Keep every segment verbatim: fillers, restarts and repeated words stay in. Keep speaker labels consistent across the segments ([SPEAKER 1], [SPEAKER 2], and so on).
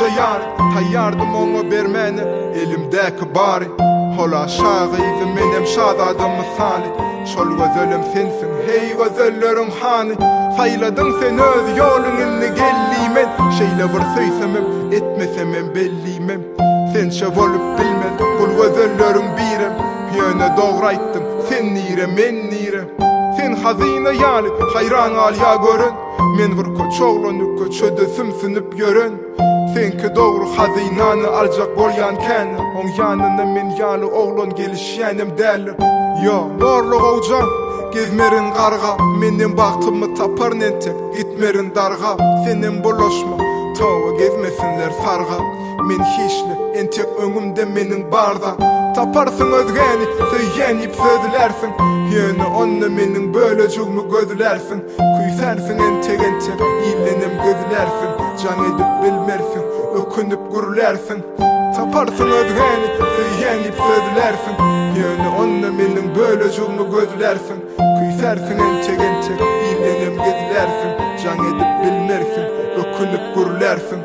[SPEAKER 1] koca yar, tayyardım ona bermeni, elimdeki bari. Hola şağıydı menem şadadım misali. Şol gözölüm sensin, hey gözöllerin hani. Sayladın sen öz yolununu gelliymen. Şeyle bir söysemem, etmesemem belliymen. Sen şev olup bilmez, bul gözöllerin birem. Yöne doğrayttım, sen nire men nire. Sen hazine yali, hayran al ya görün. Men bir koçoğlanı köçöde sümsünüp görün. Senki doğru hazinanı alacak bolyan kendi. On yanına men yalı oğlan gelişyenim derler. Yo, borlu hocam, gezmerin qarga. Menin baktımı tapar nentek, gitmerin darga. Senin bulaşma, tova gezmesinler sarga. Men hiçli, entek önümde menin barda. Taparsın özgeni, söyyenip sözlersin. Yöne onna menin böyle cugmu gözlersin. Kuysersin entek entek, illenim gözlersin. Can edip bilmersin, ökünüp gürlersin. Taparsın özgeni, söyyenip sözlersin. Yöne onna menin böyle cugmu gözlersin. Kuysersin entek entek, illenim gözlersin. Can edip bilmersin, ökünüp gürlersin.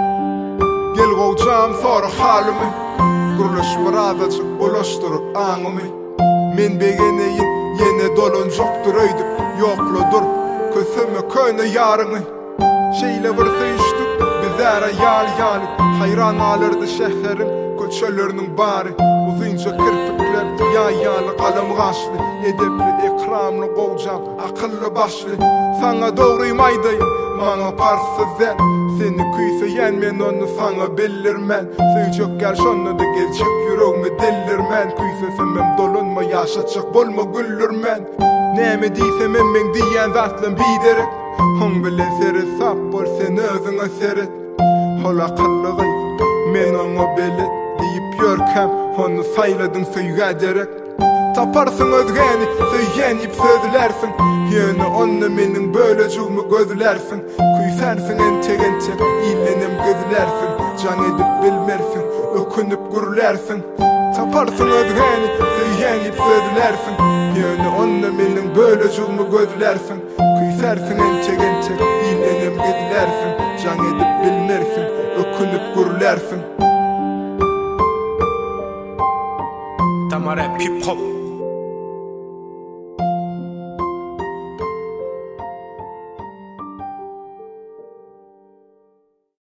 [SPEAKER 1] Gel gocam sonra halimi. Gürleş birazcık bulaştırıp ağımı. Men begeneyin yine dolun joktur öydüp yokludur. Kösümü köyne yarını. Şeyle bir sıyıştık bizara yal yali. Hayran alırdı şehrin köçelerinin bari. Uzunca kirpikler ya yalı kalem gaşlı. Edepli ikramlı gocam akıllı başlı. Sana doğruyum aydayım bana parksız zel. Seni kuysayen men onu sana bellirmen. Söyleyecek gerşonla da gelecek yüreğimi dellirmen. Kuysasemem dolunma yaşatacak bolma güllürmen. Neme diysem men diyen zatlım biderek. Hon bile seri sap bol sen özüne seret. Hola kıllıgı men onu belet deyip yörkem. Onu sayladın söyga derek. Taparsın özgeni, söyyenip sözlersin. Yöne onna menin böyle cugmu gözlersin. Kuysersin entek entek, illenim gözlersin. Can edip bilmersin, ökünüp gürlersin. Taparsın özgeni, söyyenip sözlersin. Yöne onna menin böyle cugmu gözlersin. Kuysersin entek entek, illenim gözlersin. Can edip bilmersin, ökünüp gürlersin.
[SPEAKER 2] Tamara hip hop.